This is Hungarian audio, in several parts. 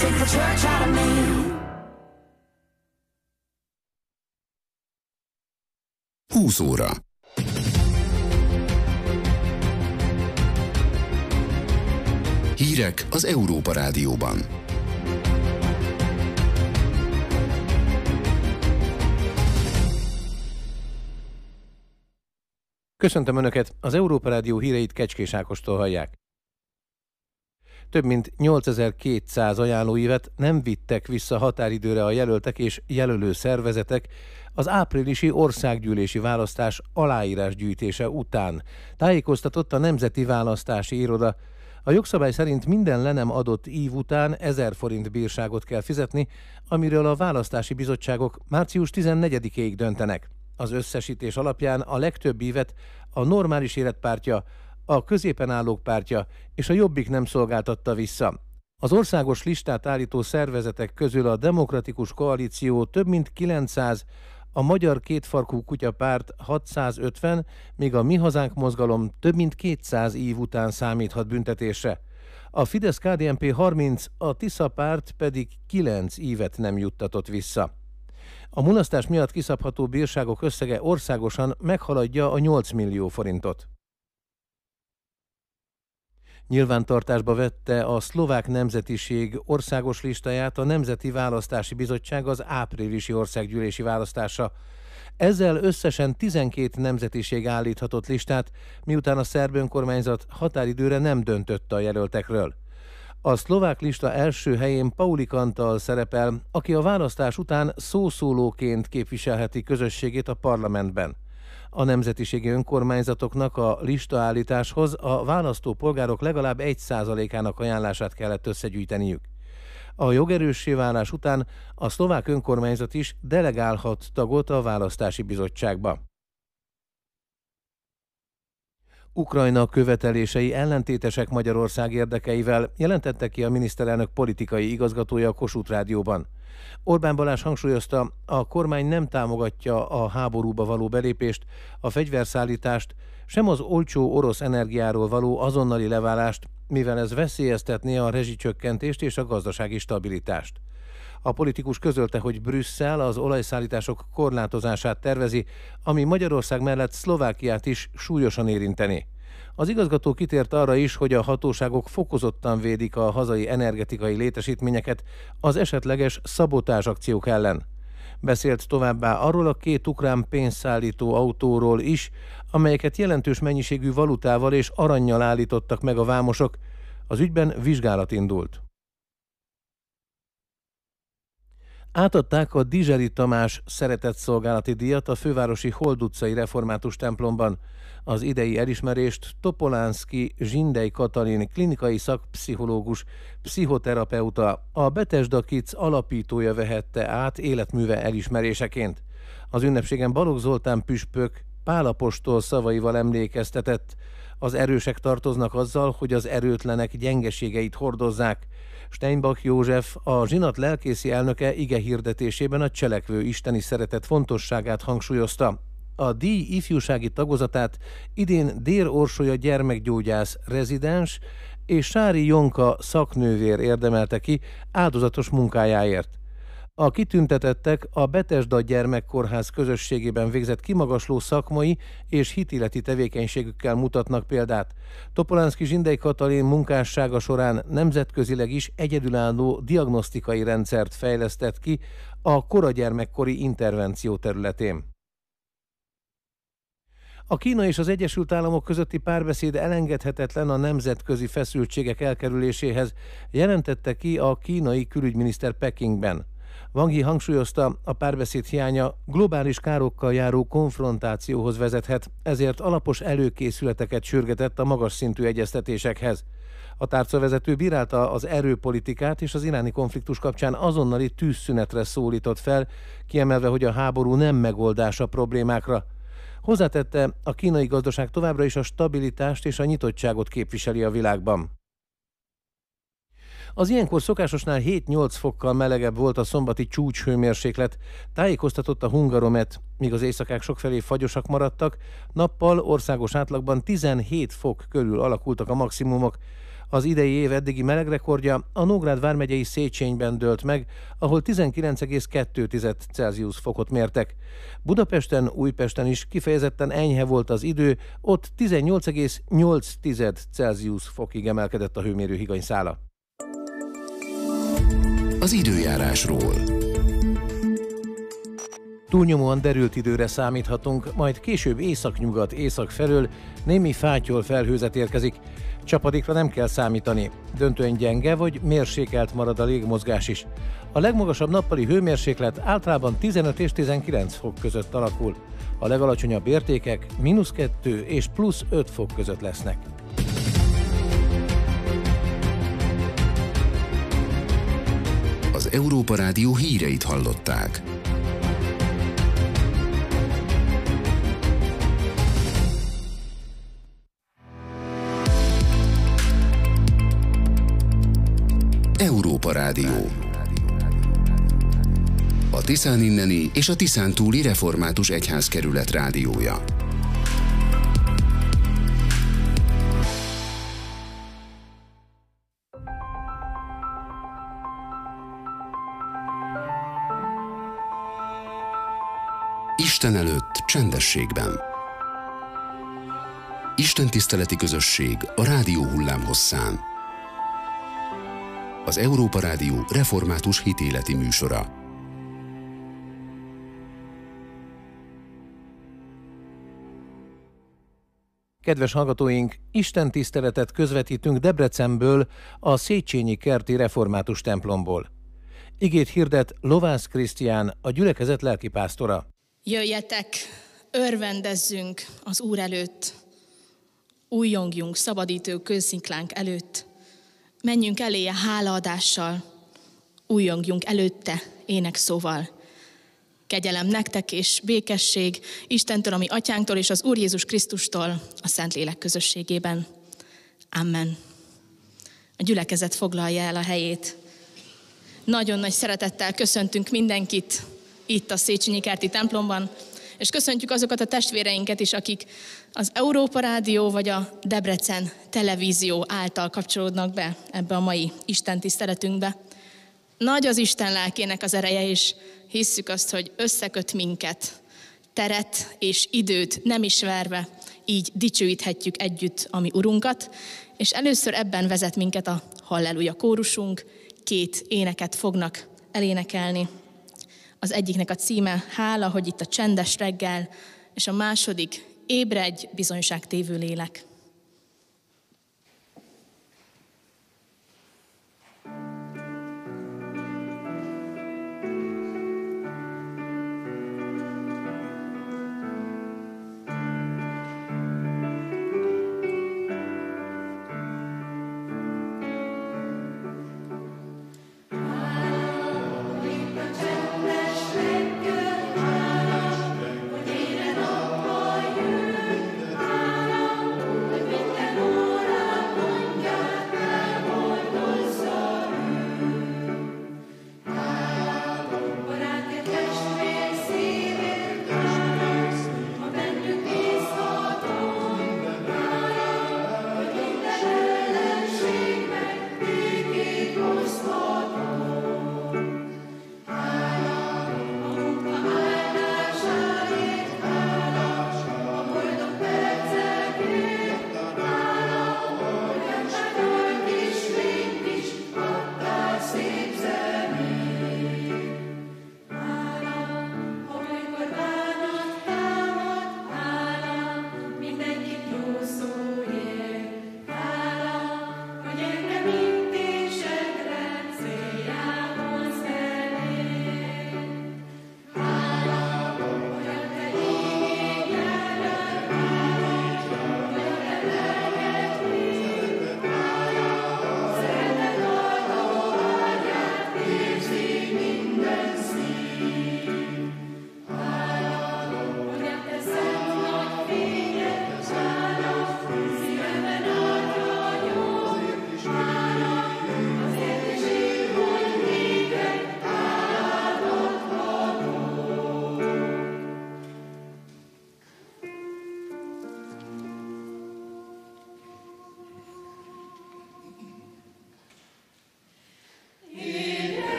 take the church out of me. 20 óra. Hírek az Európa Rádióban. Köszöntöm Önöket, az Európa Rádió híreit Kecskés Ákostól hallják. Több mint 8200 ajánlóívet nem vittek vissza határidőre a jelöltek és jelölő szervezetek az áprilisi országgyűlési választás aláírásgyűjtése után, tájékoztatott a Nemzeti Választási Iroda. A jogszabály szerint minden le nem adott ív után 1000 forint bírságot kell fizetni, amiről a választási bizottságok március 14-ig döntenek. Az összesítés alapján a legtöbb ívet a Normális Élet pártja, a Középen Állók pártja és a Jobbik nem szolgáltatta vissza. Az országos listát állító szervezetek közül a Demokratikus Koalíció több mint 900, a Magyar Kétfarkú Kutya Párt 650, míg a Mi Hazánk mozgalom több mint 200 ív után számíthat büntetésre. A Fidesz-KDNP 30, a Tisza párt pedig 9 ívet nem juttatott vissza. A mulasztás miatt kiszabható bírságok összege országosan meghaladja a 8 millió forintot. Nyilvántartásba vette a szlovák nemzetiség országos listáját a Nemzeti Választási Bizottság az áprilisi országgyűlési választásra. Ezzel összesen 12 nemzetiség állíthatott listát, miután a szerb önkormányzat határidőre nem döntött a jelöltekről. A szlovák lista első helyén Paulik Antal szerepel, aki a választás után szószólóként képviselheti közösségét a parlamentben. A nemzetiségi önkormányzatoknak a listaállításhoz a választópolgárok legalább 1%-ának ajánlását kellett összegyűjteniük. A jogerőssé válás után a szlovák önkormányzat is delegálhat tagot a választási bizottságba. Ukrajna követelései ellentétesek Magyarország érdekeivel, jelentette ki a miniszterelnök politikai igazgatója a Kossuth Rádióban. Orbán Balázs hangsúlyozta, a kormány nem támogatja a háborúba való belépést, a fegyverszállítást, sem az olcsó orosz energiáról való azonnali leválást, mivel ez veszélyeztetné a rezsicsökkentést és a gazdasági stabilitást. A politikus közölte, hogy Brüsszel az olajszállítások korlátozását tervezi, ami Magyarország mellett Szlovákiát is súlyosan érinteni. Az igazgató kitért arra is, hogy a hatóságok fokozottan védik a hazai energetikai létesítményeket az esetleges szabotázsakciók ellen. Beszélt továbbá arról a 2 ukrán pénzszállító autóról is, amelyeket jelentős mennyiségű valutával és arannyal állítottak meg a vámosok. Az ügyben vizsgálat indult. Átadták a Dizseri Tamás szeretetszolgálati díjat a fővárosi Hold utcai református templomban. Az idei elismerést Topolánszky Zsindei Katalin klinikai szakpszichológus, pszichoterapeuta, a Bethesda Kids alapítója vehette át életműve elismeréseként. Az ünnepségen Balogh Zoltán püspök Pál apostol szavaival emlékeztetett: az erősek tartoznak azzal, hogy az erőtlenek gyengeségeit hordozzák. Steinbach József, a zsinat lelkészi elnöke igehirdetésében a cselekvő isteni szeretet fontosságát hangsúlyozta. A díj ifjúsági tagozatát idén Dér Orsolya gyermekgyógyász rezidens és Sári Jonka szaknővér érdemelte ki áldozatos munkájáért. A kitüntetettek a Bethesda Gyermekkórház közösségében végzett kimagasló szakmai és hitéleti tevékenységükkel mutatnak példát. Topolánszky Zsindei Katalin munkássága során nemzetközileg is egyedülálló diagnosztikai rendszert fejlesztett ki a koragyermekkori intervenció területén. A Kína és az Egyesült Államok közötti párbeszéd elengedhetetlen a nemzetközi feszültségek elkerüléséhez, jelentette ki a kínai külügyminiszter Pekingben. Wang Yi hangsúlyozta, a párbeszéd hiánya globális károkkal járó konfrontációhoz vezethet, ezért alapos előkészületeket sürgetett a magas szintű egyeztetésekhez. A tárcavezető bírálta az erőpolitikát és az iráni konfliktus kapcsán azonnali tűzszünetre szólított fel, kiemelve, hogy a háború nem megoldás a problémákra. Hozzátette, a kínai gazdaság továbbra is a stabilitást és a nyitottságot képviseli a világban. Az ilyenkor szokásosnál 7-8 fokkal melegebb volt a szombati csúcshőmérséklet, tájékoztatott a Hungaromet, míg az éjszakák sokfelé fagyosak maradtak, nappal országos átlagban 17 fok körül alakultak a maximumok. Az idei év eddigi melegrekordja a Nógrád vármegyei Széchenyben dőlt meg, ahol 19,2 Celsius fokot mértek. Budapesten, Újpesten is kifejezetten enyhe volt az idő, ott 18,8 Celsius fokig emelkedett a hőmérő higanyszála. Az időjárásról. Túlnyomóan derült időre számíthatunk, majd később északnyugat-észak felől némi fátyol felhőzet érkezik. Csapadékra nem kell számítani, döntően gyenge vagy mérsékelt marad a légmozgás is. A legmagasabb nappali hőmérséklet általában 15 és 19 fok között alakul. A legalacsonyabb értékek -2 és +5 fok között lesznek. Az Európa Rádió híreit hallották. Európa Rádió. A Tiszán inneni és a Tiszán túli református egyházkerület rádiója. Isten előtt csendességben. Isten tiszteleti közösség a rádió hullámhosszán. Az Európa Rádió református hitéleti műsora. Kedves hallgatóink, Isten tiszteletet közvetítünk Debrecenből, a Széchenyi kerti református templomból. Igét hirdet Lovász Krisztián, a gyülekezet lelkipásztora. Jöjjetek, örvendezzünk az Úr előtt, újjongjunk szabadító kősziklánk előtt, menjünk eléje hálaadással, újjongjunk előtte énekszóval. Kegyelem nektek és békesség Istentől, ami Atyánktól és az Úr Jézus Krisztustól a Szentlélek közösségében. Amen. A gyülekezet foglalja el a helyét. Nagyon nagy szeretettel köszöntünk mindenkit itt a Széchenyi kerti templomban, és köszöntjük azokat a testvéreinket is, akik az Európa Rádió vagy a Debrecen Televízió által kapcsolódnak be ebbe a mai istentiszteletünkbe. Nagy az Isten lelkének az ereje, és hisszük azt, hogy összeköt minket, teret és időt nem ismerve, így dicsőíthetjük együtt a mi Urunkat, és először ebben vezet minket a Halleluja kórusunk, 2 éneket fognak elénekelni. Az egyiknek a címe Hála, hogy itt a csendes reggel, és a második Ébredj, bizonyságtévő lélek. Hála,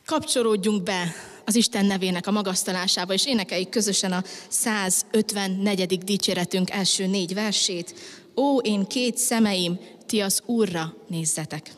Kapcsolódjunk be az Isten nevének a magasztalásába, és énekeljük közösen a 154. dicséretünk első 4 versét. Ó, én két szemeim, ti az Úrra nézzetek!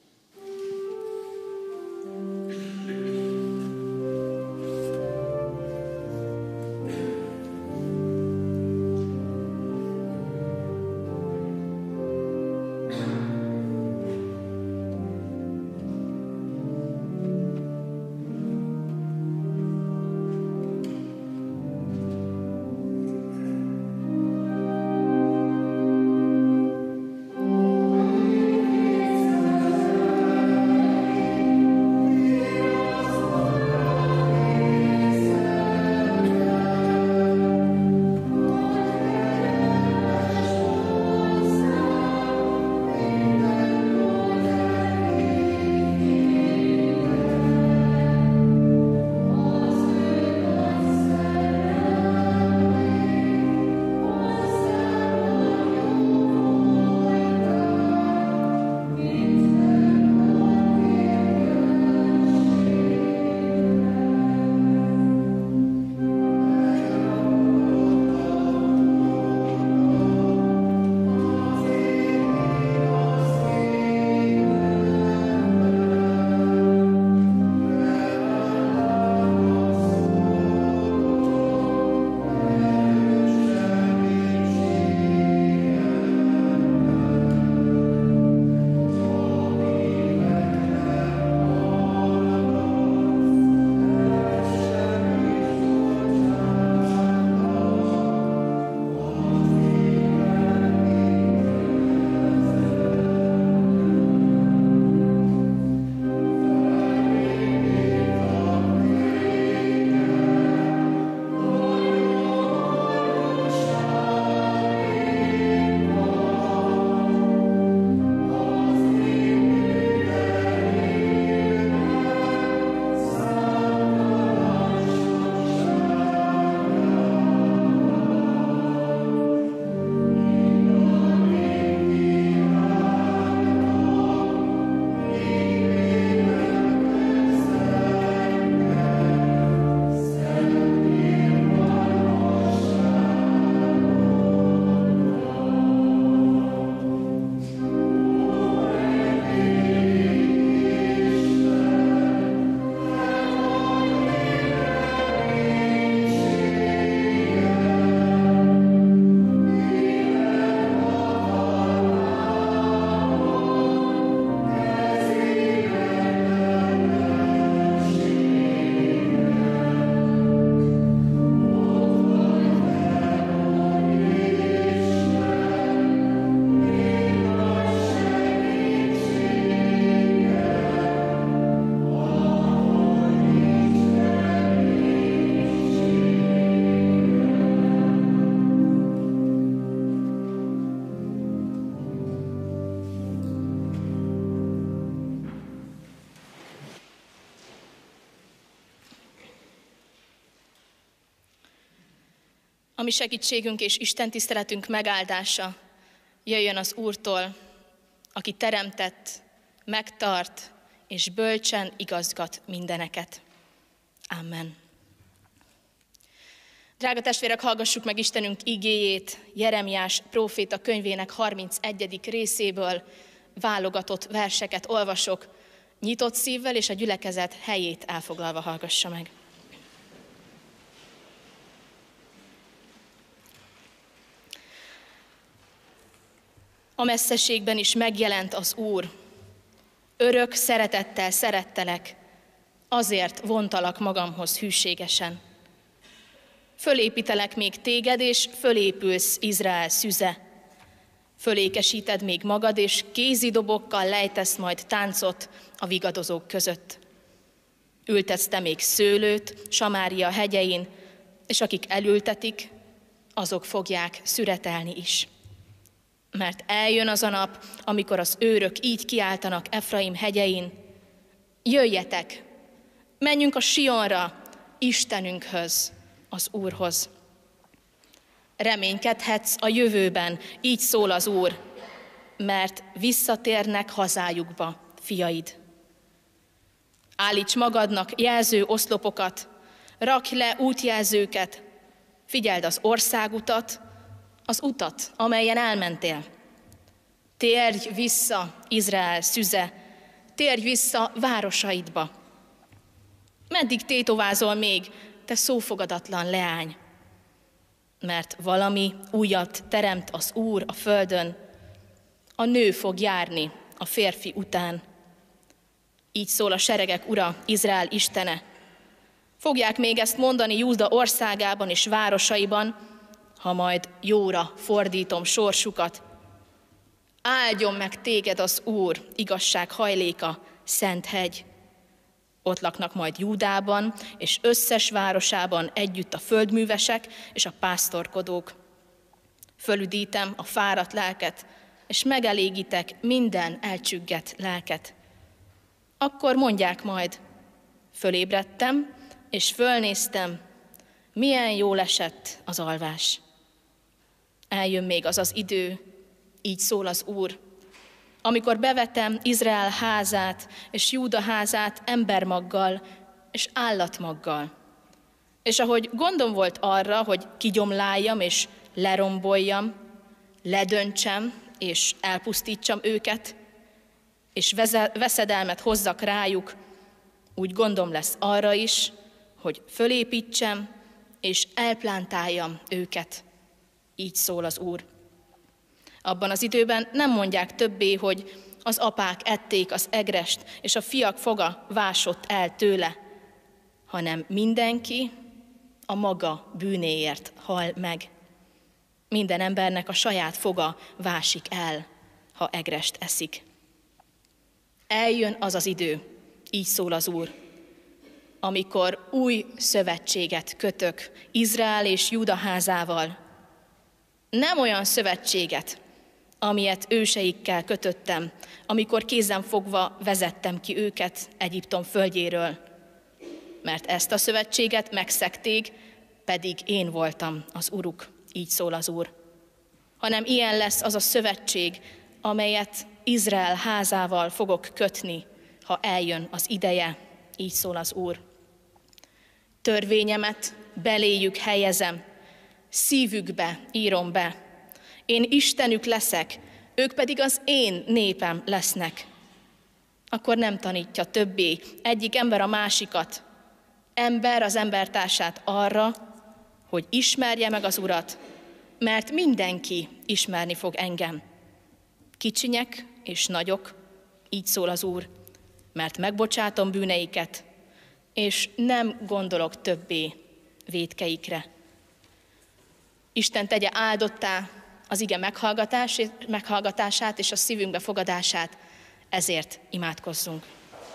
A mi segítségünk és Isten tiszteletünk megáldása jöjjön az Úrtól, aki teremtett, megtart és bölcsen igazgat mindeneket. Amen. Drága testvérek, hallgassuk meg Istenünk igéjét, Jeremiás próféta könyvének 31. részéből válogatott verseket olvasok, nyitott szívvel és a gyülekezet helyét elfoglalva hallgassa meg. A messzeségben is megjelent az Úr. Örök szeretettel szerettelek, azért vontalak magamhoz hűségesen. Fölépítelek még téged, és fölépülsz, Izrael szüze. Fölékesíted még magad, és kézidobokkal lejtesz majd táncot a vigadozók között. Ültetsz te még szőlőt Samária hegyein, és akik elültetik, azok fogják szüretelni is. Mert eljön az a nap, amikor az őrök így kiáltanak Efraim hegyein: jöjjetek, menjünk a Sionra, Istenünkhöz, az Úrhoz. Reménykedhetsz a jövőben, így szól az Úr, mert visszatérnek hazájukba fiaid. Állíts magadnak jelző oszlopokat, rakj le útjelzőket, figyeld az országutat, az utat, amelyen elmentél. Térj vissza, Izrael szüze, térj vissza városaidba. Meddig tétovázol még, te szófogadatlan leány? Mert valami újat teremt az Úr a földön, a nő fog járni a férfi után. Így szól a seregek Ura, Izrael Istene. Fogják még ezt mondani Júda országában és városaiban, ha majd jóra fordítom sorsukat. Áldjon meg téged az Úr, igazság hajléka, szent hegy. Ott laknak majd Júdában és összes városában együtt a földművesek és a pásztorkodók. Fölüdítem a fáradt lelket, és megelégítek minden elcsüggett lelket. Akkor mondják majd, fölébredtem, és fölnéztem, milyen jól esett az alvás. Eljön még az az idő, így szól az Úr, amikor bevetem Izrael házát és Júda házát embermaggal és állatmaggal. És ahogy gondom volt arra, hogy kigyomláljam és leromboljam, ledöntsem és elpusztítsam őket, és veszedelmet hozzak rájuk, úgy gondom lesz arra is, hogy fölépítsem és elplántáljam őket. Így szól az Úr. Abban az időben nem mondják többé, hogy az apák ették az egrest, és a fiak foga vásott el tőle, hanem mindenki a maga bűnéért hal meg. Minden embernek a saját foga vásik el, ha egrest eszik. Eljön az az idő, így szól az Úr, amikor új szövetséget kötök Izrael és Júda házával. Nem olyan szövetséget, amilyet őseikkel kötöttem, amikor kézen fogva vezettem ki őket Egyiptom földjéről. Mert ezt a szövetséget megszegték, pedig én voltam az Uruk, így szól az Úr. Hanem ilyen lesz az a szövetség, amelyet Izrael házával fogok kötni, ha eljön az ideje, így szól az Úr. Törvényemet beléjük helyezem, szívükbe írom be. Én Istenük leszek, ők pedig az én népem lesznek. Akkor nem tanítja többé egyik ember a másikat, ember az embertársát arra, hogy ismerje meg az Urat, mert mindenki ismerni fog engem. Kicsinyek és nagyok, így szól az Úr, mert megbocsátom bűneiket, és nem gondolok többé vétkeikre. Isten tegye áldottá az ige meghallgatását és a szívünkbe fogadását, ezért imádkozzunk.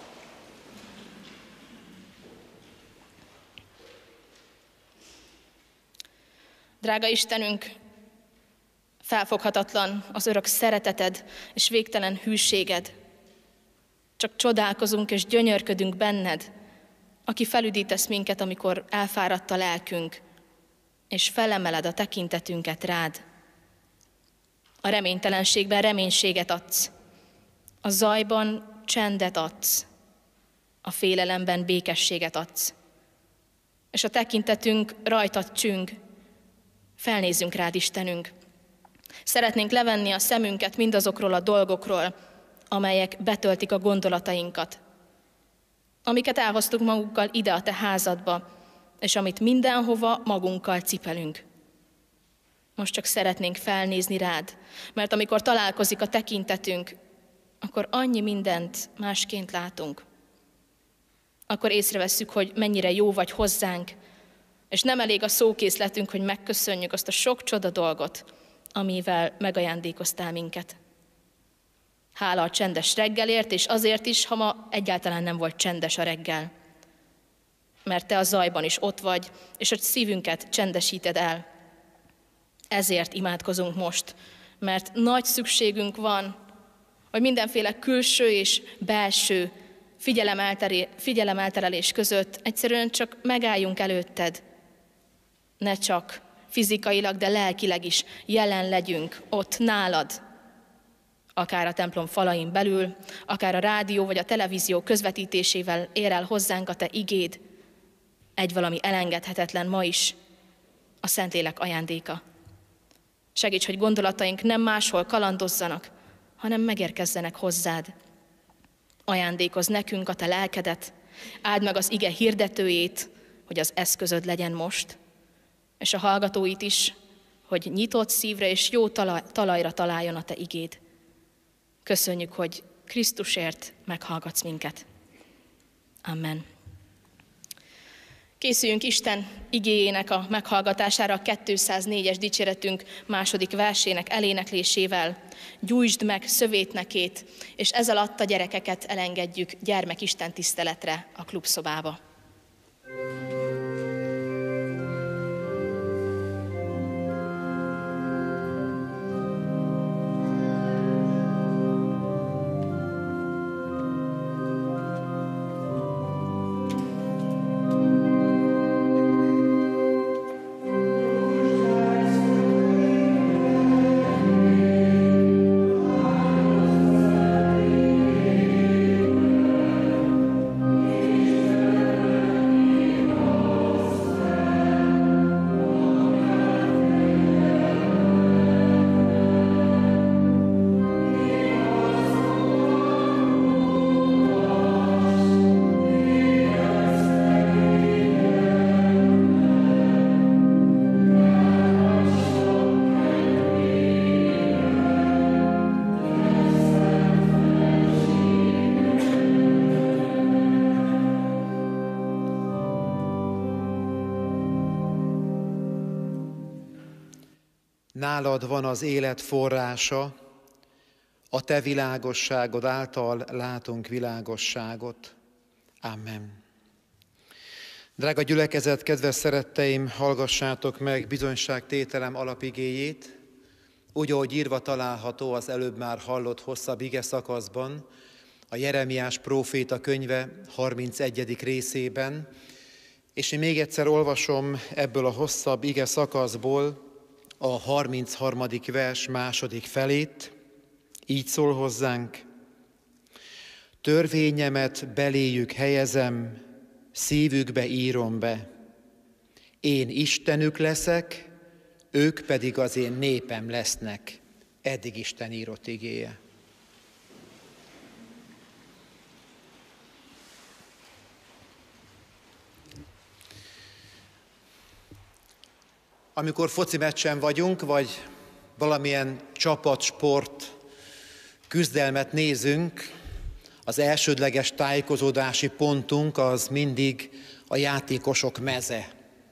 Drága Istenünk, felfoghatatlan az örök szereteted és végtelen hűséged. Csak csodálkozunk és gyönyörködünk benned, aki felüdítesz minket, amikor elfáradt a lelkünk, és felemeled a tekintetünket rád. A reménytelenségben reménységet adsz, a zajban csendet adsz, a félelemben békességet adsz. És a tekintetünk rajtad csüng, felnézzünk rád, Istenünk. Szeretnénk levenni a szemünket mindazokról a dolgokról, amelyek betöltik a gondolatainkat, amiket elhoztuk magunkkal ide a te házadba, és amit mindenhova magunkkal cipelünk. Most csak szeretnénk felnézni rád, mert amikor találkozik a tekintetünk, akkor annyi mindent másként látunk. Akkor észrevesszük, hogy mennyire jó vagy hozzánk, és nem elég a szókészletünk, hogy megköszönjük azt a sok csoda dolgot, amivel megajándékoztál minket. Hála a csendes reggelért, és azért is, ha ma egyáltalán nem volt csendes a reggel. Mert te a zajban is ott vagy, és a szívünket csendesíted el. Ezért imádkozunk most, mert nagy szükségünk van, hogy mindenféle külső és belső figyelemelterelés között egyszerűen csak megálljunk előtted. Ne csak fizikailag, de lelkileg is jelen legyünk ott nálad, akár a templom falain belül, akár a rádió vagy a televízió közvetítésével ér el hozzánk a Te igéd, egy valami elengedhetetlen ma is, a Szentlélek ajándéka. Segíts, hogy gondolataink nem máshol kalandozzanak, hanem megérkezzenek hozzád. Ajándékozz nekünk a Te lelkedet, áld meg az ige hirdetőjét, hogy az eszközöd legyen most, és a hallgatóit is, hogy nyitott szívre és jó talajra találjon a Te igéd. Köszönjük, hogy Krisztusért meghallgatsz minket. Amen. Készüljünk Isten igéjének a meghallgatására a 204-es dicséretünk második versének eléneklésével. Gyújtsd meg szövétnekét, és ez alatt a gyerekeket elengedjük gyermekisten tiszteletre a klubszobába. Nálad van az élet forrása, a Te világosságod által látunk világosságot. Amen. Drága gyülekezet, kedves szeretteim, hallgassátok meg bizonyságtételem alapigéjét, úgy, ahogy írva található az előbb már hallott hosszabb ige szakaszban, a Jeremiás próféta könyve 31. részében, és én még egyszer olvasom ebből a hosszabb ige szakaszból a 33. vers második felét, így szól hozzánk: törvényemet beléjük helyezem, szívükbe írom be. Én Istenük leszek, ők pedig az én népem lesznek. Eddig Isten írott igéje. Amikor foci meccsen vagyunk, vagy valamilyen csapatsport küzdelmet nézünk, az elsődleges tájékozódási pontunk az mindig a játékosok meze.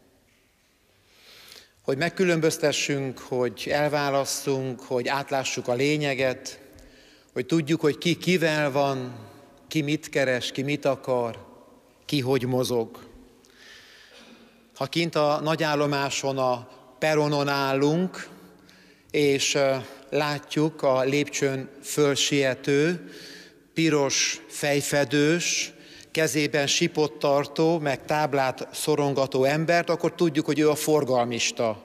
Hogy megkülönböztessünk, hogy elválasszunk, hogy átlássuk a lényeget, hogy tudjuk, hogy ki kivel van, ki mit keres, ki mit akar, ki hogy mozog. Ha kint a nagyállomáson a peronon állunk, és látjuk a lépcsőn fölsiető, piros fejfedős, kezében sipot tartó, meg táblát szorongató embert, akkor tudjuk, hogy ő a forgalmista.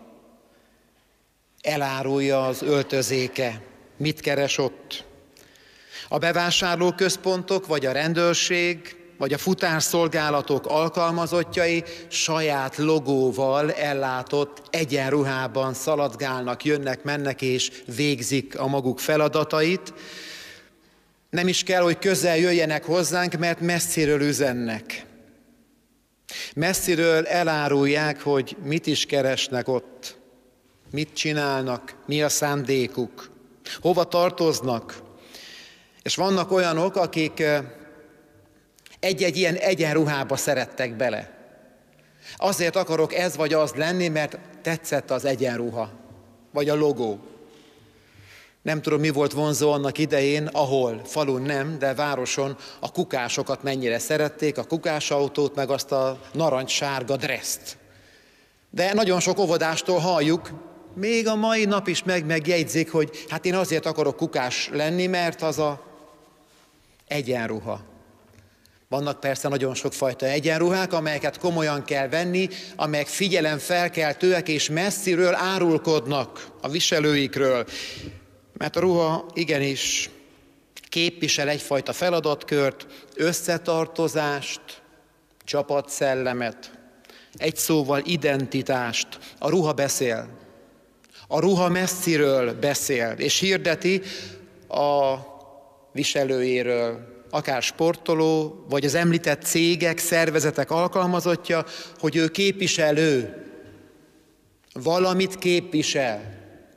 Elárulja az öltözéke. Mit keres ott? A bevásárlóközpontok, vagy a rendőrség, vagy a futárszolgálatok alkalmazottjai saját logóval ellátott egyenruhában szaladgálnak, jönnek, mennek és végzik a maguk feladatait. Nem is kell, hogy közel jöjjenek hozzánk, mert messziről üzennek. Messziről elárulják, hogy mit is keresnek ott, mit csinálnak, mi a szándékuk, hova tartoznak. És vannak olyanok, akik egy-egy ilyen egyenruhába szerettek bele. Azért akarok ez vagy az lenni, mert tetszett az egyenruha, vagy a logó. Nem tudom, mi volt vonzó annak idején, ahol, falun nem, de városon a kukásokat mennyire szerették, a kukásautót, meg azt a narancssárga dresszt. De nagyon sok óvodástól halljuk, még a mai nap is megjegyzik, hogy hát én azért akarok kukás lenni, mert az a egyenruha. Vannak persze nagyon sokfajta egyenruhák, amelyeket komolyan kell venni, amelyek figyelemfelkeltőek és messziről árulkodnak a viselőikről. Mert a ruha igenis képvisel egyfajta feladatkört, összetartozást, csapatszellemet, egy szóval identitást. A ruha beszél. A ruha messziről beszél, és hirdeti a viselőjéről, akár sportoló, vagy az említett cégek, szervezetek alkalmazottja, hogy ő képviselő, valamit képvisel.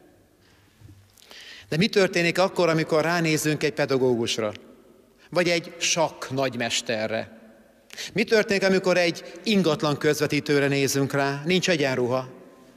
De mi történik akkor, amikor ránézünk egy pedagógusra, vagy egy sakk nagymesterre? Mi történik, amikor egy ingatlan közvetítőre nézünk rá? Nincs egyenruha.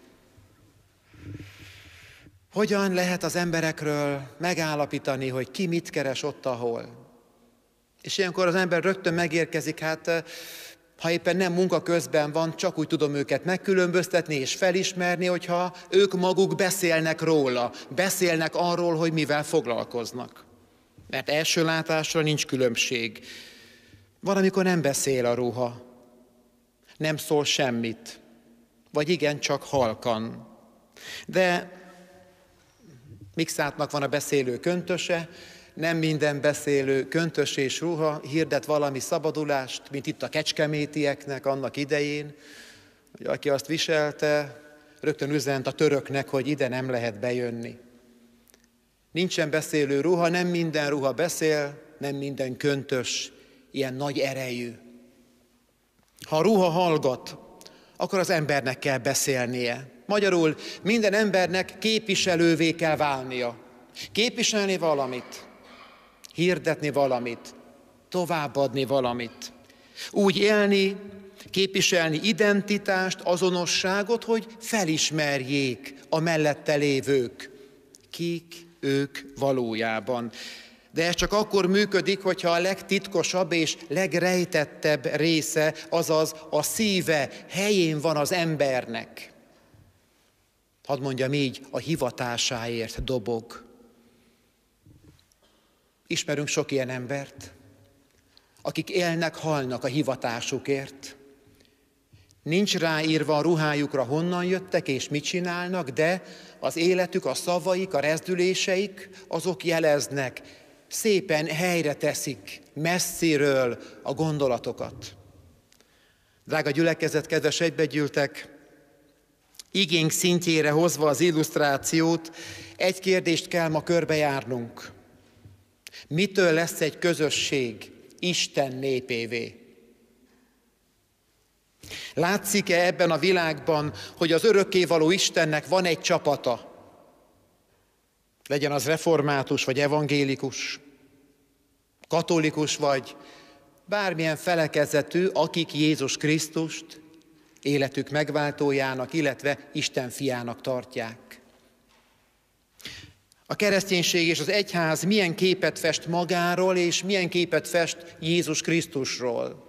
Hogyan lehet az emberekről megállapítani, hogy ki mit keres ott, ahol? És ilyenkor az ember rögtön megérkezik, hát ha éppen nem munka közben van, csak úgy tudom őket megkülönböztetni és felismerni, hogyha ők maguk beszélnek róla, beszélnek arról, hogy mivel foglalkoznak. Mert első látásra nincs különbség. Van, amikor nem beszél a ruha, nem szól semmit, vagy igen, csak halkan. De Mikszátnak van a beszélő köntöse, nem minden beszélő köntös és ruha hirdet valami szabadulást, mint itt a kecskemétieknek annak idején, hogy aki azt viselte, rögtön üzent a töröknek, hogy ide nem lehet bejönni. Nincsen beszélő ruha, nem minden ruha beszél, nem minden köntös ilyen nagy erejű. Ha a ruha hallgat, akkor az embernek kell beszélnie. Magyarul minden embernek képviselővé kell válnia. Képviselni valamit, hirdetni valamit, továbbadni valamit. Úgy élni, képviselni identitást, azonosságot, hogy felismerjék a mellette lévők, kik ők valójában. De ez csak akkor működik, hogyha a legtitkosabb és legrejtettebb része, azaz a szíve helyén van az embernek. Hadd mondjam így, a hivatásáért dobog. Ismerünk sok ilyen embert, akik élnek, halnak a hivatásukért. Nincs ráírva a ruhájukra, honnan jöttek és mit csinálnak, de az életük, a szavaik, a rezdüléseik, azok jeleznek, szépen helyre teszik messziről a gondolatokat. Drága gyülekezet, kedves egybegyűltek, igénk szintjére hozva az illusztrációt, egy kérdést kell ma körbejárnunk. Mitől lesz egy közösség Isten népévé? Látszik-e ebben a világban, hogy az örökkévaló Istennek van egy csapata? Legyen az református, vagy evangélikus, katolikus, vagy bármilyen felekezetű, akik Jézus Krisztust életük megváltójának, illetve Isten fiának tartják. A kereszténység és az egyház milyen képet fest magáról, és milyen képet fest Jézus Krisztusról?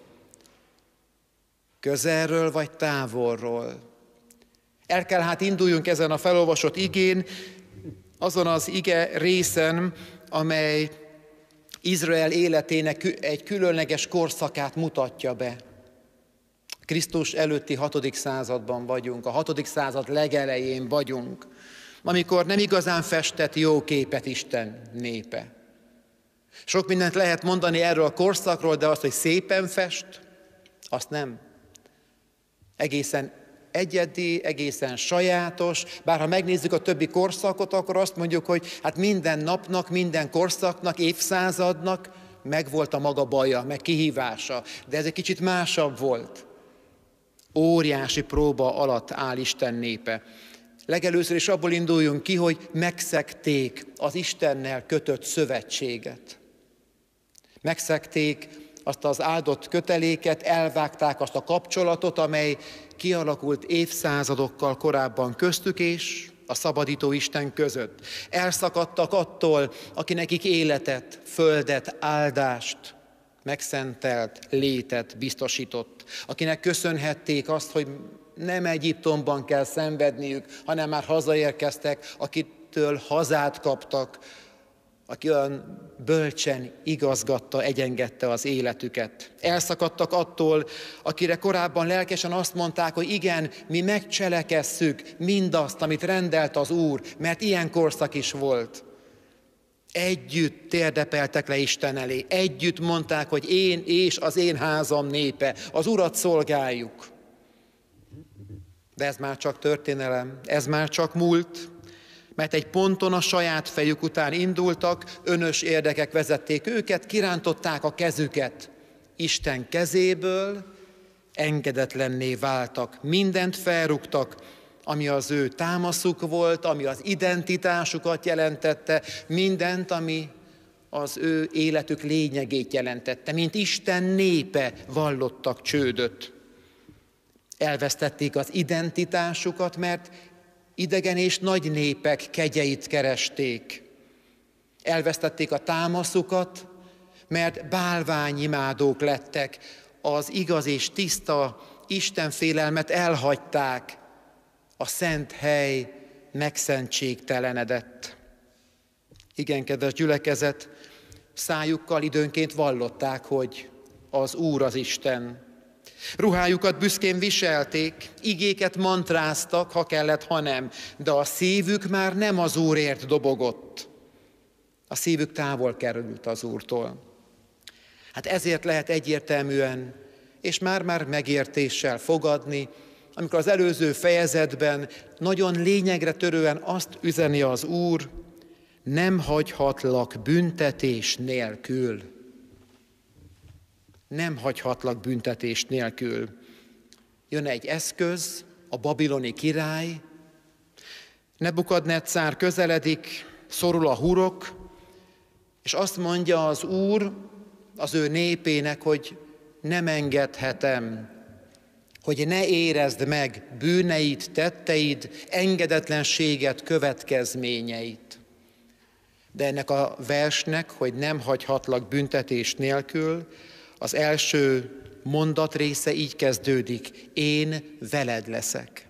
Közelről vagy távolról? El kell hát induljunk ezen a felolvasott igén, azon az ige részen, amely Izrael életének egy különleges korszakát mutatja be. Krisztus előtti 6. században vagyunk, a 6. század legelején vagyunk, amikor nem igazán festett jó képet Isten népe. Sok mindent lehet mondani erről a korszakról, de azt, hogy szépen fest, azt nem. Egészen egyedi, egészen sajátos, bár ha megnézzük a többi korszakot, akkor azt mondjuk, hogy hát minden napnak, minden korszaknak, évszázadnak megvolt a maga baja, meg kihívása, de ez egy kicsit másabb volt. Óriási próba alatt áll Isten népe. Legelőször is abból induljunk ki, hogy megszegték az Istennel kötött szövetséget. Megszegték azt az áldott köteléket, elvágták azt a kapcsolatot, amely kialakult évszázadokkal korábban köztük és a szabadító Isten között. Elszakadtak attól, aki nekik életet, földet, áldást, megszentelt létet biztosított, akinek köszönhették azt, hogy nem Egyiptomban kell szenvedniük, hanem már hazaérkeztek, akitől hazát kaptak, aki olyan bölcsen igazgatta, egyengedte az életüket. Elszakadtak attól, akire korábban lelkesen azt mondták, hogy igen, mi megcselekesszük mindazt, amit rendelt az Úr, mert ilyen korszak is volt. Együtt térdepeltek le Isten elé, együtt mondták, hogy én és az én házam népe, az Urat szolgáljuk. De ez már csak történelem, ez már csak múlt, mert egy ponton a saját fejük után indultak, önös érdekek vezették őket, kirántották a kezüket Isten kezéből, engedetlenné váltak, mindent felrúgtak, ami az ő támaszuk volt, ami az identitásukat jelentette, mindent, ami az ő életük lényegét jelentette, mint Isten népe vallottak csődöt. Elvesztették az identitásukat, mert idegen és nagy népek kegyeit keresték. Elvesztették a támaszukat, mert bálványimádók lettek, az igaz és tiszta istenfélelmet elhagyták, a szent hely megszentségtelenedett. Igen, kedves gyülekezet, szájukkal időnként vallották, hogy az Úr az Isten. Ruhájukat büszkén viselték, igéket mantráztak, ha kellett, ha nem, de a szívük már nem az Úrért dobogott. A szívük távol került az Úrtól. Hát ezért lehet egyértelműen és már megértéssel fogadni, amikor az előző fejezetben nagyon lényegre törően azt üzeni az Úr, nem hagyhatlak büntetés nélkül. Nem hagyhatlak büntetés nélkül. Jön egy eszköz, a babiloni király, Nebukadnetszár közeledik, szorul a hurok, és azt mondja az Úr az ő népének, hogy nem engedhetem, hogy ne érezd meg bűneid, tetteid, engedetlenséget, következményeit. De ennek a versnek, hogy nem hagyhatlak büntetés nélkül, az első mondat része így kezdődik, én veled leszek.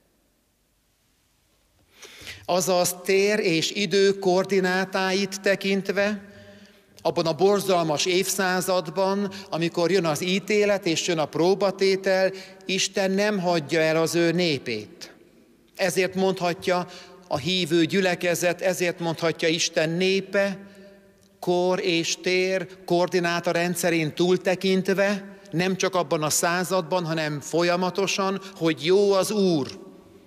Azaz tér és idő koordinátáit tekintve, abban a borzalmas évszázadban, amikor jön az ítélet és jön a próbatétel, Isten nem hagyja el az ő népét. Ezért mondhatja a hívő gyülekezet, ezért mondhatja Isten népe, kor és tér koordináta rendszerén túltekintve, nem csak abban a században, hanem folyamatosan, hogy jó az Úr.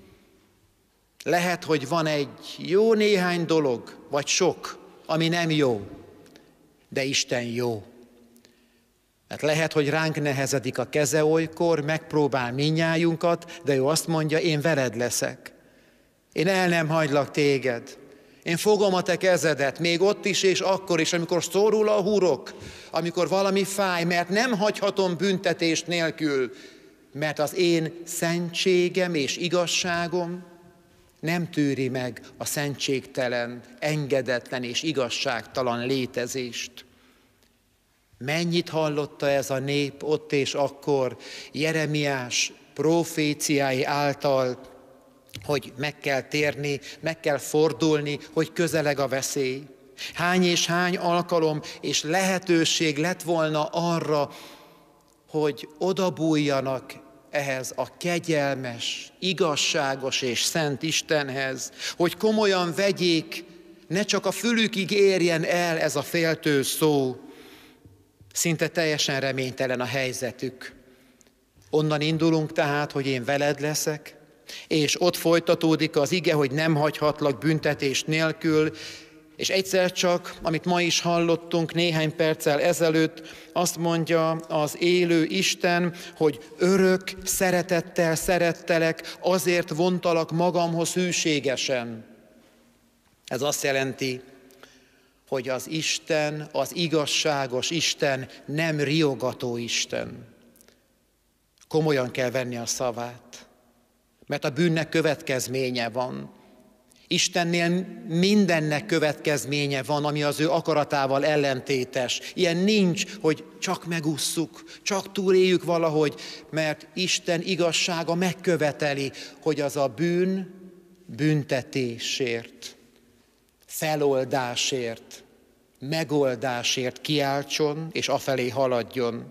Lehet, hogy van egy jó néhány dolog, vagy sok, ami nem jó, de Isten jó. Mert lehet, hogy ránk nehezedik a keze olykor, megpróbál mindnyájunkat, de ő azt mondja, én veled leszek. Én el nem hagylak téged. Én fogom a te kezedet, még ott is és akkor is, amikor szorul a hurok, amikor valami fáj, mert nem hagyhatom büntetést nélkül, mert az én szentségem és igazságom nem tűri meg a szentségtelen, engedetlen és igazságtalan létezést. Mennyit hallotta ez a nép ott és akkor Jeremiás proféciái által, hogy meg kell térni, meg kell fordulni, hogy közeleg a veszély. Hány és hány alkalom és lehetőség lett volna arra, hogy odabújjanak ehhez a kegyelmes, igazságos és szent Istenhez, hogy komolyan vegyék, ne csak a fülükig érjen el ez a féltő szó. Szinte teljesen reménytelen a helyzetük. Onnan indulunk tehát, hogy én veled leszek, és ott folytatódik az ige, hogy nem hagyhatlak büntetés nélkül, és egyszer csak, amit ma is hallottunk néhány perccel ezelőtt, azt mondja az élő Isten, hogy örök szeretettel szerettelek, azért vontalak magamhoz hűségesen. Ez azt jelenti, hogy az Isten, az igazságos Isten nem riogató Isten. Komolyan kell venni a szavát, mert a bűnnek következménye van. Istennél mindennek következménye van, ami az ő akaratával ellentétes. Ilyen nincs, hogy csak megússzuk, csak túléljük valahogy, mert Isten igazsága megköveteli, hogy az a bűn büntetésért, feloldásért, megoldásért kiáltson és afelé haladjon.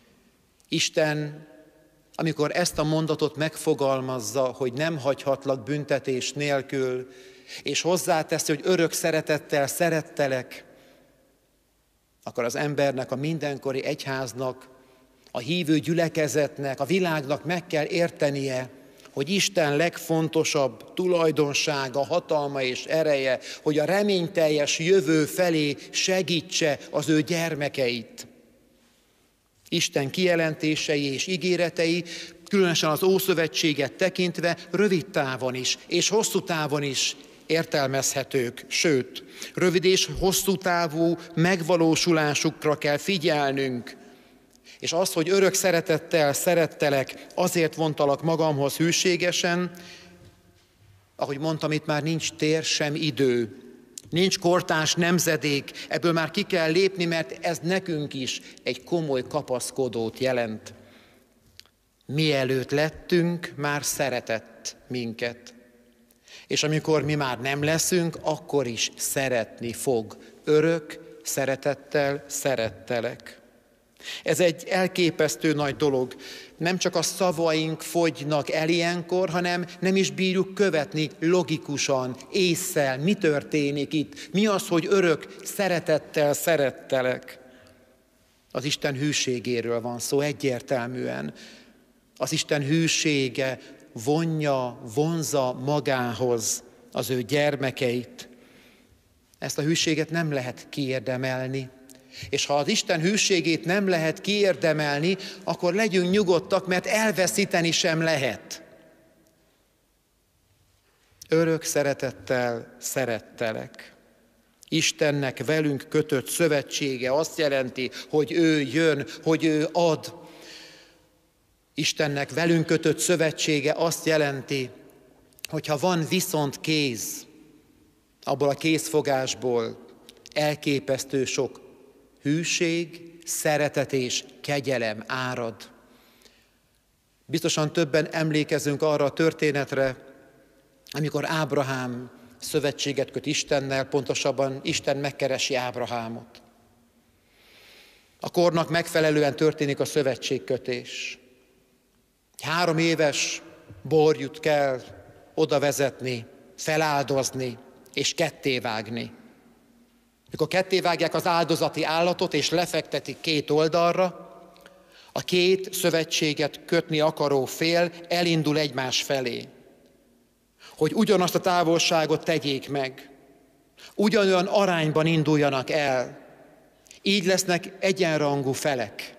Isten, amikor ezt a mondatot megfogalmazza, hogy nem hagyhatlak büntetés nélkül, és hozzáteszi, hogy örök szeretettel szerettelek, akkor az embernek, a mindenkori egyháznak, a hívő gyülekezetnek, a világnak meg kell értenie, hogy Isten legfontosabb tulajdonsága, hatalma és ereje, hogy a reményteljes jövő felé segítse az ő gyermekeit. Isten kijelentései és ígéretei, különösen az Ószövetséget tekintve rövid távon is és hosszú távon is értelmezhetők, sőt, rövid és hosszú távú megvalósulásukra kell figyelnünk. És az, hogy örök szeretettel szerettelek, azért vontalak magamhoz hűségesen, ahogy mondtam, itt már nincs tér sem idő, nincs kortárs nemzedék, ebből már ki kell lépni, mert ez nekünk is egy komoly kapaszkodót jelent. Mielőtt lettünk, már szeretett minket. És amikor mi már nem leszünk, akkor is szeretni fog. Örök szeretettel szerettelek. Ez egy elképesztő nagy dolog. Nem csak a szavaink fogynak el ilyenkor, hanem nem is bírjuk követni logikusan, ésszel, mi történik itt. Mi az, hogy örök szeretettel szerettelek? Az Isten hűségéről van szó egyértelműen. Az Isten hűsége vonza magához az ő gyermekeit. Ezt a hűséget nem lehet kiérdemelni. És ha az Isten hűségét nem lehet kiérdemelni, akkor legyünk nyugodtak, mert elveszíteni sem lehet. Örök szeretettel szerettelek. Istennek velünk kötött szövetsége azt jelenti, hogy ő jön, hogy ő ad. Istennek velünk kötött szövetsége azt jelenti, hogy ha van viszont kéz, abból a kézfogásból elképesztő sok hűség, szeretet és kegyelem árad. Biztosan többen emlékezünk arra a történetre, amikor Ábrahám szövetséget köt Istennel, pontosabban Isten megkeresi Ábrahámot. A kornak megfelelően történik a szövetségkötés. 3 éves borjut kell oda vezetni, feláldozni és kettévágni. Mikor kettévágják az áldozati állatot és lefektetik 2 oldalra, a 2 szövetséget kötni akaró fél elindul egymás felé. Hogy ugyanazt a távolságot tegyék meg, ugyanolyan arányban induljanak el, így lesznek egyenrangú felek.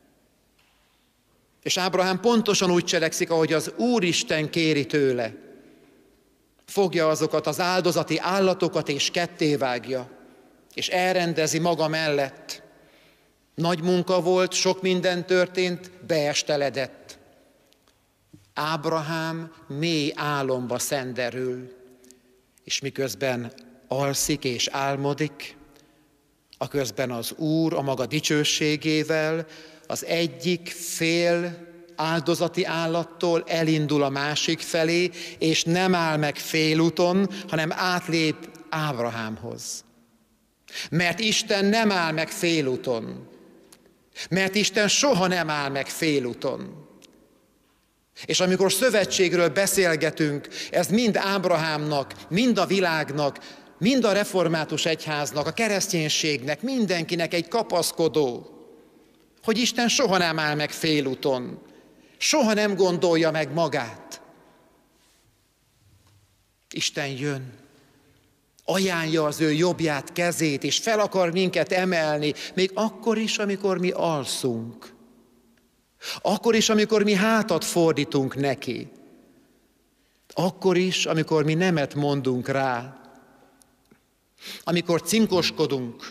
És Ábrahám pontosan úgy cselekszik, ahogy az Úristen kéri tőle. Fogja azokat az áldozati állatokat és kettévágja, és elrendezi maga mellett. Nagy munka volt, sok minden történt, beesteledett. Ábrahám mély álomba szenderül, és miközben alszik és álmodik, aközben az Úr a maga dicsőségével az egyik fél áldozati állattól elindul a másik felé, és nem áll meg félúton, hanem átlép Ábrahámhoz. Mert Isten nem áll meg félúton. Mert Isten soha nem áll meg félúton. És amikor szövetségről beszélgetünk, ez mind Ábrahámnak, mind a világnak, mind a református egyháznak, a kereszténységnek, mindenkinek egy kapaszkodó, hogy Isten soha nem áll meg félúton, soha nem gondolja meg magát. Isten jön, ajánlja az ő jobbját, kezét, és fel akar minket emelni, még akkor is, amikor mi alszunk. Akkor is, amikor mi hátat fordítunk neki. Akkor is, amikor mi nemet mondunk rá. Amikor cinkoskodunk.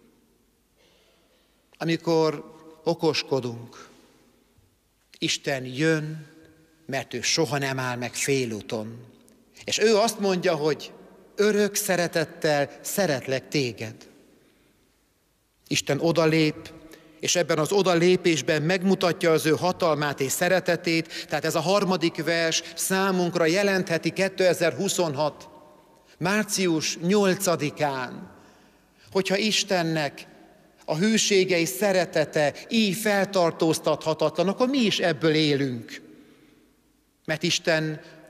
Amikor okoskodunk. Isten jön, mert ő soha nem áll meg félúton. És ő azt mondja, hogy örök szeretettel szeretlek téged. Isten odalép, és ebben az odalépésben megmutatja az ő hatalmát és szeretetét, tehát ez a 3. vers számunkra jelentheti 2026. március 8-án, hogyha Istennek a hűsége és szeretete így feltartóztathatatlan, akkor mi is ebből élünk. Mert Isten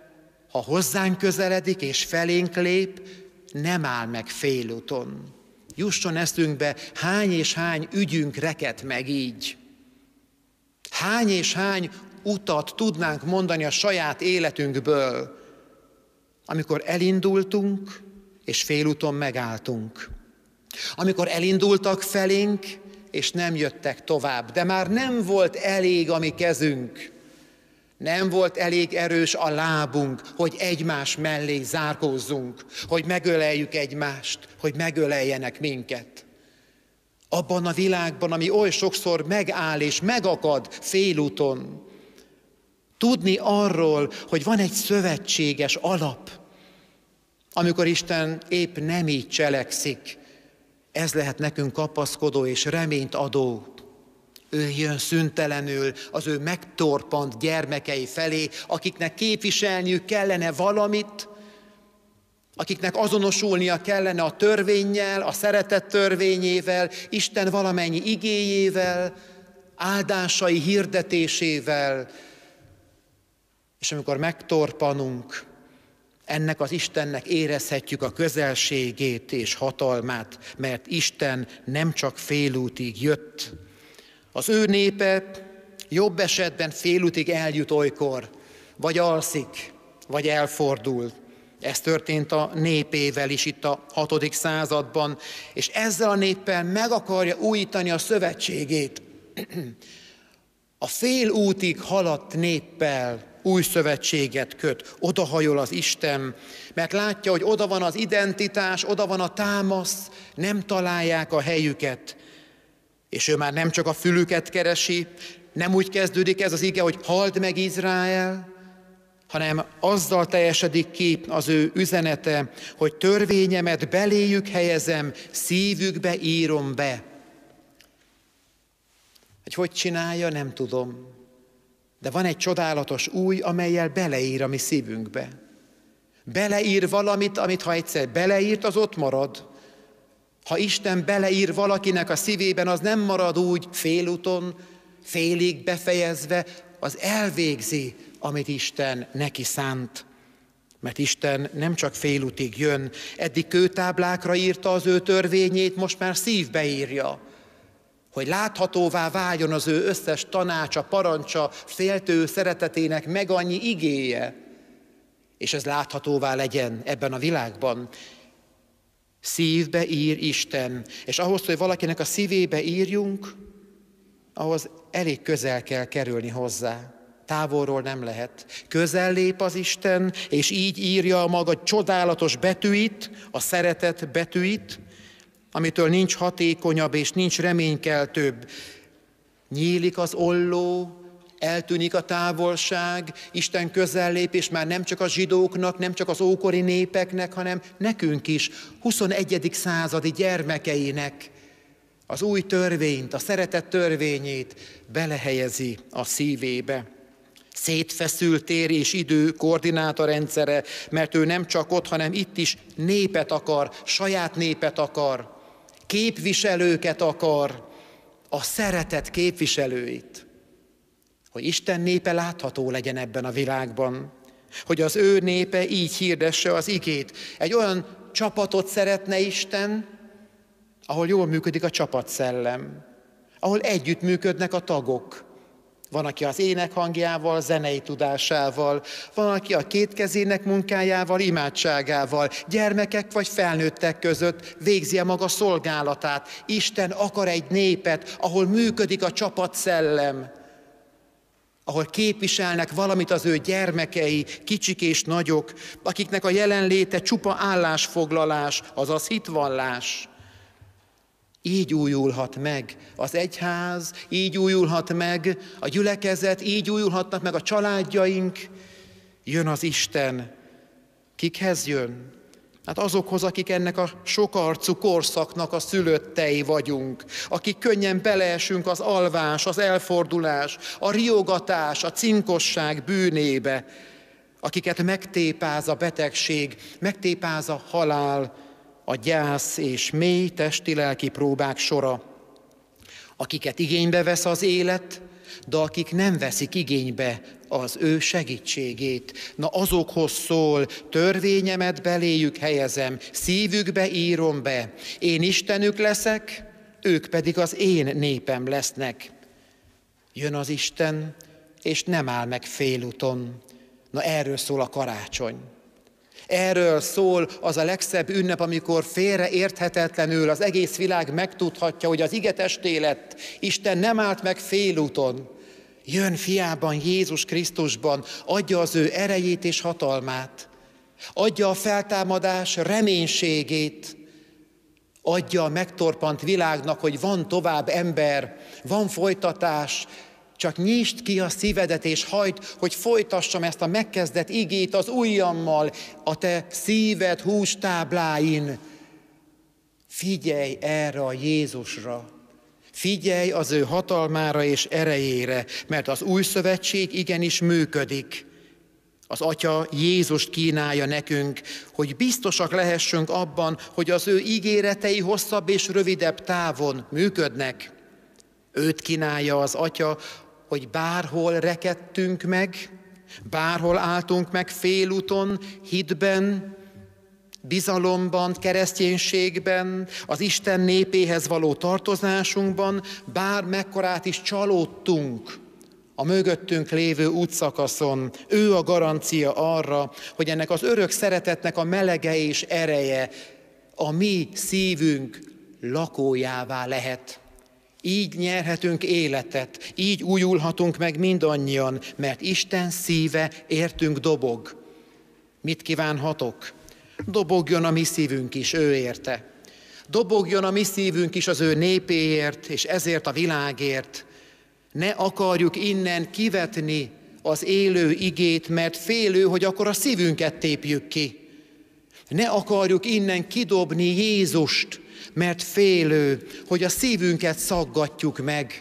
ha hozzánk közeledik és felénk lép, nem áll meg félúton. Jusson eszünkbe, hány és hány ügyünk rekedt meg így. Hány és hány utat tudnánk mondani a saját életünkből, amikor elindultunk, és félúton megálltunk. Amikor elindultak felénk, és nem jöttek tovább, de már nem volt elég a mi kezünk, nem volt elég erős a lábunk, hogy egymás mellé zárkózzunk, hogy megöleljük egymást, hogy megöleljenek minket. Abban a világban, ami oly sokszor megáll és megakad félúton, tudni arról, hogy van egy szövetséges alap, amikor Isten épp nem így cselekszik, ez lehet nekünk kapaszkodó és reményt adó. Ő jön szüntelenül az ő megtorpant gyermekei felé, akiknek képviselniük kellene valamit, akiknek azonosulnia kellene a törvénnyel, a szeretet törvényével, Isten valamennyi igéjével, áldásai hirdetésével. És amikor megtorpanunk, ennek az Istennek érezhetjük a közelségét és hatalmát, mert Isten nem csak félútig jött. Az ő népe jobb esetben félútig eljut olykor, vagy alszik, vagy elfordul. Ez történt a népével is itt a 6. században, és ezzel a néppel meg akarja újítani a szövetségét. A félútig haladt néppel új szövetséget köt, odahajol az Isten, mert látja, hogy oda van az identitás, oda van a támasz, nem találják a helyüket. És ő már nem csak a fülüket keresi, nem úgy kezdődik ez az ige, hogy halld meg Izrael, hanem azzal teljesedik ki az ő üzenete, hogy törvényemet beléjük helyezem, szívükbe írom be. Hogy csinálja, nem tudom. De van egy csodálatos új, amellyel beleír a mi szívünkbe. Beleír valamit, amit ha egyszer beleírt, az ott marad. Ha Isten beleír valakinek a szívében, az nem marad úgy félúton, félig befejezve, az elvégzi, amit Isten neki szánt. Mert Isten nem csak félútig jön, eddig kőtáblákra írta az ő törvényét, most már szívbe írja. Hogy láthatóvá váljon az ő összes tanácsa, parancsa, féltő szeretetének meg annyi igéje, és ez láthatóvá legyen ebben a világban. Szívbe ír Isten, és ahhoz, hogy valakinek a szívébe írjunk, ahhoz elég közel kell kerülni hozzá. Távolról nem lehet. Közel lép az Isten, és így írja a maga csodálatos betűit, a szeretet betűit, amitől nincs hatékonyabb és nincs reménykeltőbb. Nyílik az olló, eltűnik a távolság, Isten közel lép, és már nem csak a zsidóknak, nem csak az ókori népeknek, hanem nekünk is, 21. századi gyermekeinek az új törvényt, a szeretet törvényét belehelyezi a szívébe. Szétfeszült tér és idő koordinátorrendszere, mert ő nem csak ott, hanem itt is népet akar, saját népet akar, képviselőket akar, a szeretet képviselőit. Hogy Isten népe látható legyen ebben a világban, hogy az ő népe így hirdesse az igét. Egy olyan csapatot szeretne Isten, ahol jól működik a csapatszellem, ahol együttműködnek a tagok. Van, aki az ének hangjával, zenei tudásával, van, aki a két kezének munkájával, imádságával, gyermekek vagy felnőttek között végzi a maga szolgálatát. Isten akar egy népet, ahol működik a csapatszellem, ahol képviselnek valamit az ő gyermekei, kicsik és nagyok, akiknek a jelenléte csupa állásfoglalás, azaz hitvallás. Így újulhat meg az egyház, így újulhat meg a gyülekezet, így újulhatnak meg a családjaink. Jön az Isten. Kikhez jön? Hát azokhoz, akik ennek a sokarcú korszaknak a szülöttei vagyunk, akik könnyen beleesünk az alvás, az elfordulás, a riogatás, a cinkosság bűnébe, akiket megtépáz a betegség, megtépáz a halál, a gyász és mély testi-lelki próbák sora, akiket igénybe vesz az élet, de akik nem veszik igénybe az ő segítségét. Na azokhoz szól, törvényemet beléjük helyezem, szívükbe írom be. Én Istenük leszek, ők pedig az én népem lesznek. Jön az Isten, és nem áll meg félúton. Na erről szól a karácsony. Erről szól az a legszebb ünnep, amikor félreérthetetlenül az egész világ megtudhatja, hogy az ige testé lett. Isten nem állt meg félúton. Jön fiában, Jézus Krisztusban, adja az ő erejét és hatalmát. Adja a feltámadás reménységét. Adja a megtorpant világnak, hogy van tovább ember, van folytatás. Csak nyisd ki a szívedet, és hagyd, hogy folytassam ezt a megkezdett igét az ujjammal a te szíved hústábláin. Figyelj erre a Jézusra, figyelj az ő hatalmára és erejére, mert az új szövetség igenis működik. Az Atya Jézust kínálja nekünk, hogy biztosak lehessünk abban, hogy az ő ígéretei hosszabb és rövidebb távon működnek. Őt kínálja az Atya, hogy bárhol rekedtünk meg, bárhol álltunk meg félúton, hitben, bizalomban, kereszténységben, az Isten népéhez való tartozásunkban, bár mekkorát is csalódtunk a mögöttünk lévő útszakaszon. Ő a garancia arra, hogy ennek az örök szeretetnek a melege és ereje a mi szívünk lakójává lehet. Így nyerhetünk életet, így újulhatunk meg mindannyian, mert Isten szíve értünk dobog. Mit kívánhatok? Dobogjon a mi szívünk is, ő érte. Dobogjon a mi szívünk is az ő népéért, és ezért a világért. Ne akarjuk innen kivetni az élő igét, mert félő, hogy akkor a szívünket tépjük ki. Ne akarjuk innen kidobni Jézust, mert félő, hogy a szívünket szaggatjuk meg.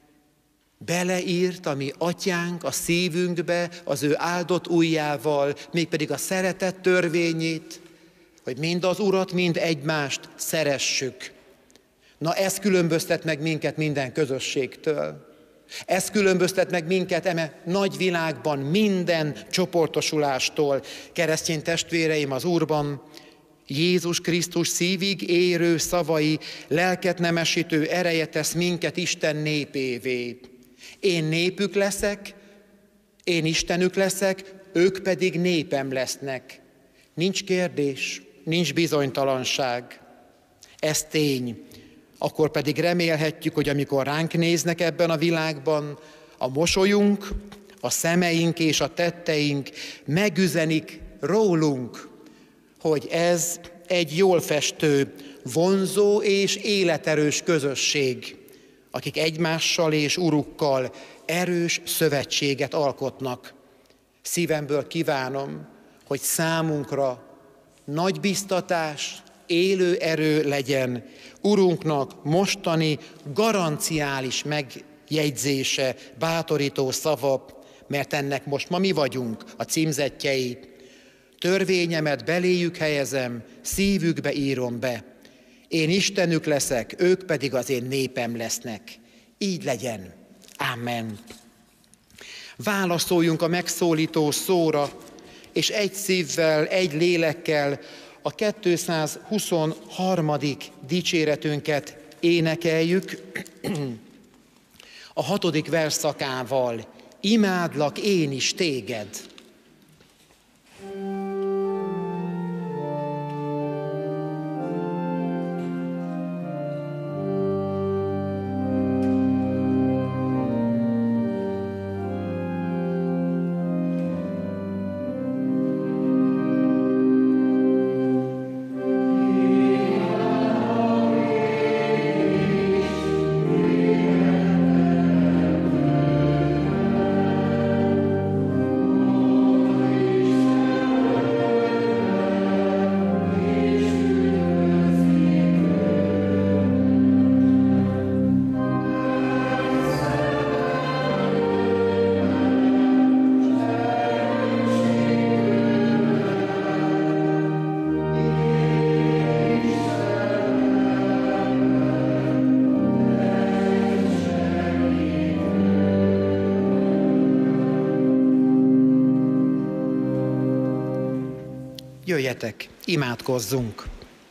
Beleírt a mi atyánk a szívünkbe az ő áldott ujjával, mégpedig a szeretet törvényét, hogy mind az Urat, mind egymást szeressük. Na ez különböztet meg minket minden közösségtől. Ez különböztet meg minket eme nagy világban minden csoportosulástól. Keresztény testvéreim az Úrban, Jézus Krisztus szívig érő szavai, lelket nemesítő ereje tesz minket Isten népévé. Én népük leszek, én Istenük leszek, ők pedig népem lesznek. Nincs kérdés, nincs bizonytalanság. Ez tény. Akkor pedig remélhetjük, hogy amikor ránk néznek ebben a világban, a mosolyunk, a szemeink és a tetteink megüzenik rólunk, hogy ez egy jól festő, vonzó és életerős közösség, akik egymással és Urukkal erős szövetséget alkotnak. Szívemből kívánom, hogy számunkra nagy biztatás, élő erő legyen Urunknak mostani garanciális megjegyzése, bátorító szava, mert ennek most ma mi vagyunk a címzettjei. Törvényemet beléjük helyezem, szívükbe írom be. Én Istenük leszek, ők pedig az én népem lesznek. Így legyen. Amen. Válaszoljunk a megszólító szóra, és egy szívvel, egy lélekkel a 223. dicséretünket énekeljük a 6. versszakával. Imádlak én is téged. Oh jöjjetek, imádkozzunk.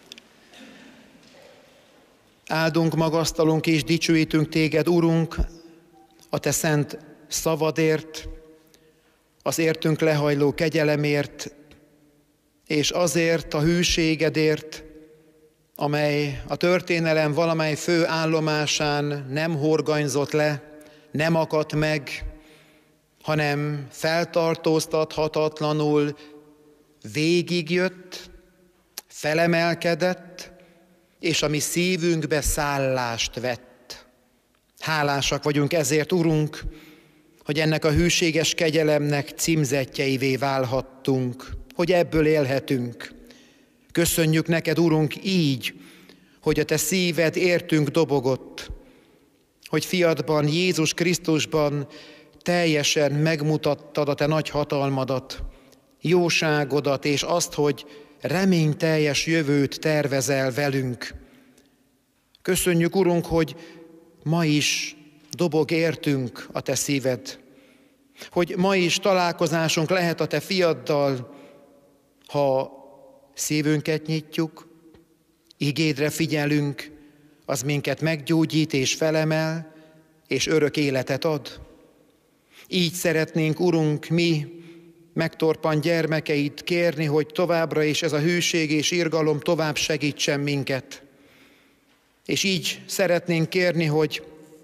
Áldunk, magasztalunk és dicsőítünk téged, Urunk, a te szent szavadért, az értünk lehajló kegyelemért, és azért a hűségedért, amely a történelem valamely fő állomásán nem horganyzott le, nem akadt meg, hanem feltartóztathatatlanul végigjött, felemelkedett, és a mi szívünkbe szállást vett. Hálásak vagyunk ezért, Urunk, hogy ennek a hűséges kegyelemnek címzettjeivé válhattunk, hogy ebből élhetünk. Köszönjük neked, Urunk, így, hogy a te szíved értünk dobogott, hogy fiadban, Jézus Krisztusban teljesen megmutattad a te nagy hatalmadat, jóságodat, és azt, hogy reményteljes jövőt tervezel velünk. Köszönjük, Urunk, hogy ma is dobog értünk a te szíved, hogy ma is találkozásunk lehet a te fiaddal, ha szívünket nyitjuk, igédre figyelünk, az minket meggyógyít és felemel, és örök életet ad. Így szeretnénk, Urunk, mi megtorpant gyermekeit kérni, hogy továbbra is ez a hűség és irgalom tovább segítsen minket. És így szeretnénk kérni, hogy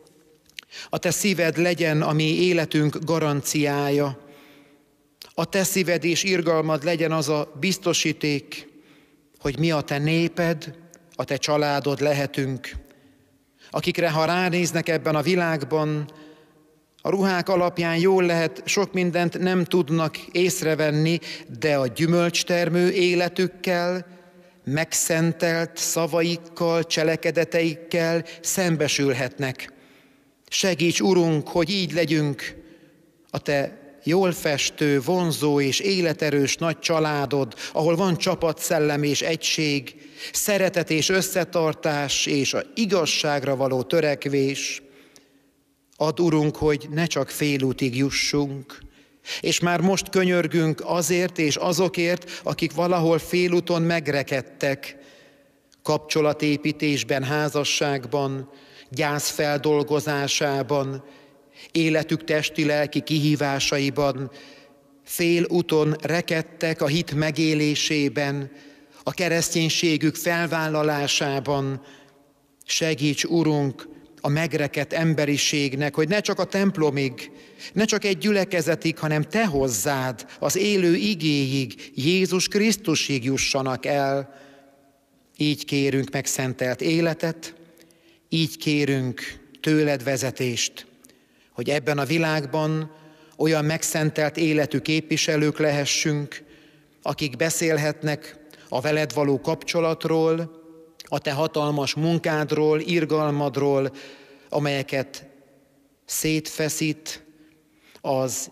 a te szíved legyen a mi életünk garanciája. A te szíved és irgalmad legyen az a biztosíték, hogy mi a te néped, a te családod lehetünk, akikre, ha ránéznek ebben a világban, a ruhák alapján jól lehet, sok mindent nem tudnak észrevenni, de a gyümölcstermő életükkel, megszentelt szavaikkal, cselekedeteikkel szembesülhetnek. Segíts, Urunk, hogy így legyünk a te jól festő, vonzó és életerős nagy családod, ahol van csapatszellem és egység, szeretet és összetartás és a igazságra való törekvés. Add, Urunk, hogy ne csak félútig jussunk, és már most könyörgünk azért és azokért, akik valahol félúton megrekedtek, kapcsolatépítésben, házasságban, gyász feldolgozásában, életük testi-lelki kihívásaiban, félúton rekedtek a hit megélésében, a kereszténységük felvállalásában. Segíts, Urunk, a megrekedt emberiségnek, hogy ne csak a templomig, ne csak egy gyülekezetig, hanem te hozzád, az élő igéig, Jézus Krisztusig jussanak el. Így kérünk megszentelt életet, így kérünk tőled vezetést, hogy ebben a világban olyan megszentelt életű képviselők lehessünk, akik beszélhetnek a veled való kapcsolatról, a te hatalmas munkádról, irgalmadról, amelyeket szétfeszít az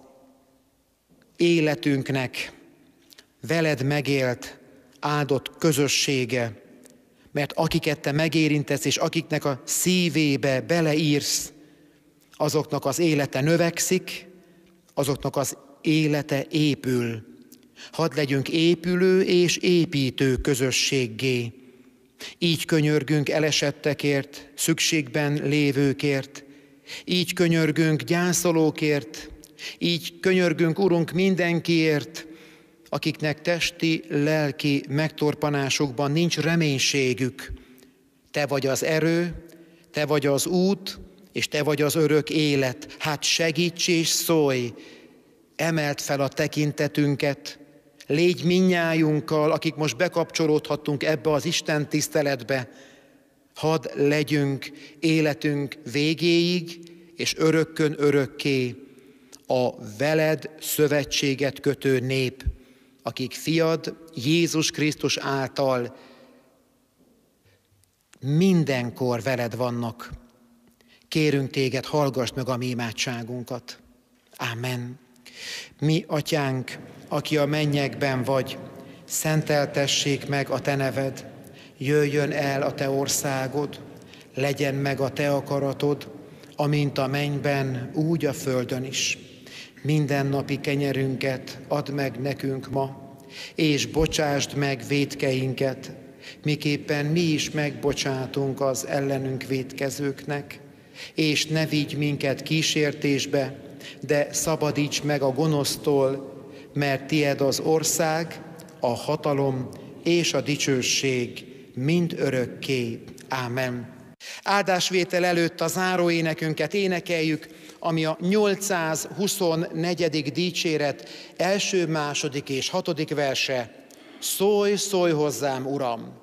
életünknek veled megélt, áldott közössége, mert akiket te megérintesz, és akiknek a szívébe beleírsz, azoknak az élete növekszik, azoknak az élete épül. Hadd legyünk épülő és építő közösséggé. Így könyörgünk elesettekért, szükségben lévőkért, így könyörgünk gyászolókért, így könyörgünk, Urunk, mindenkiért, akiknek testi, lelki megtorpanásukban nincs reménységük. Te vagy az erő, te vagy az út, és te vagy az örök élet. Hát segíts és szólj, emeld fel a tekintetünket, légy minnyájunkkal, akik most bekapcsolódhattunk ebbe az Isten tiszteletbe. Hadd legyünk életünk végéig, és örökkön örökké a veled szövetséget kötő nép, akik fiad Jézus Krisztus által mindenkor veled vannak. Kérünk téged, hallgass meg a mi imádságunkat. Ámen. Mi, Atyánk, aki a mennyekben vagy, szenteltessék meg a te neved, jöjjön el a te országod, legyen meg a te akaratod, amint a mennyben, úgy a földön is. Mindennapi kenyerünket add meg nekünk ma, és bocsásd meg vétkeinket, miképpen mi is megbocsátunk az ellenünk vétkezőknek, és ne vigy minket kísértésbe, de szabadíts meg a gonosztól, mert tied az ország, a hatalom és a dicsőség mind örökké. Ámen. Áldásvétel előtt a záróénekünket énekeljük, ami a 824. dicséret első, második és hatodik verse. Szólj, szólj hozzám, Uram!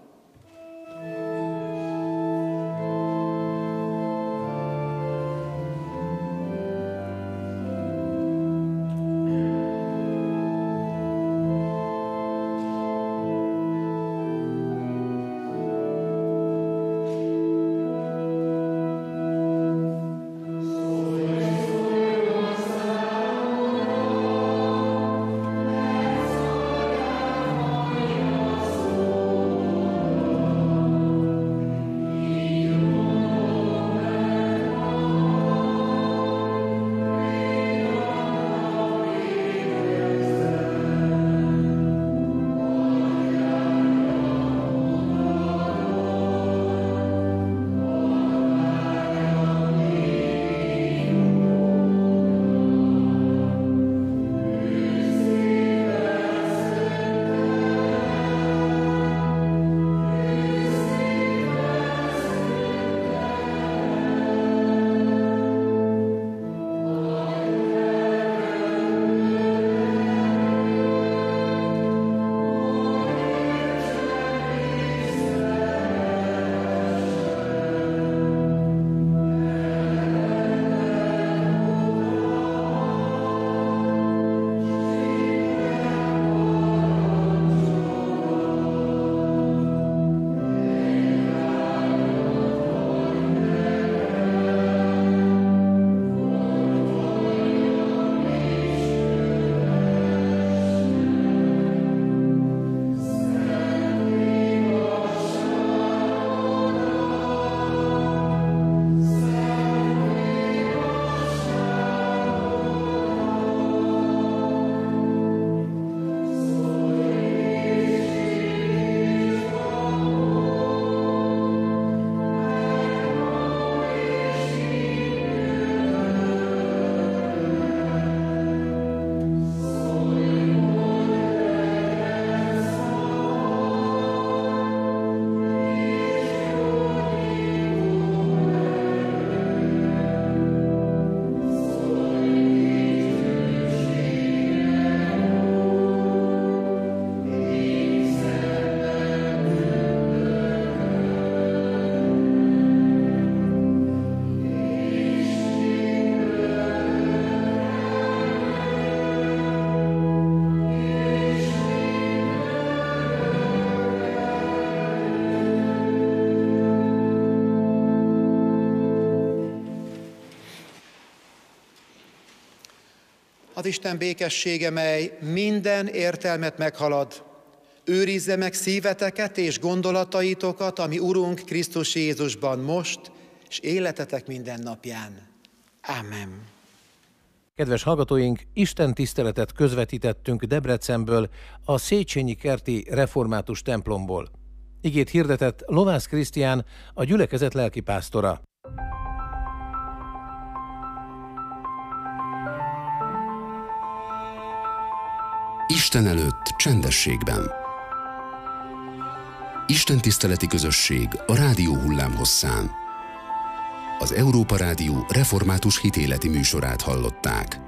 Az Isten békessége, mely minden értelmet meghalad, őrizze meg szíveteket és gondolataitokat, ami Urunk Krisztus Jézusban most, és életetek minden napján. Ámen. Kedves hallgatóink, Isten tiszteletet közvetítettünk Debrecenből, a Széchenyi kerti református templomból. Igét hirdetett Lovász Krisztián, a gyülekezet lelkipásztora. Isten előtt csendességben. Isten tiszteleti közösség a rádió hullámhosszán. Az Európa Rádió református hitéleti műsorát hallották.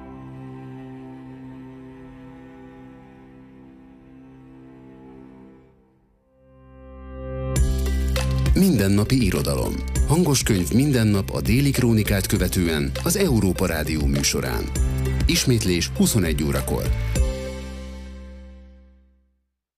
Mindennapi irodalom. Hangos könyv minden nap a déli krónikát követően az Európa Rádió műsorán. Ismétlés 21 órakor.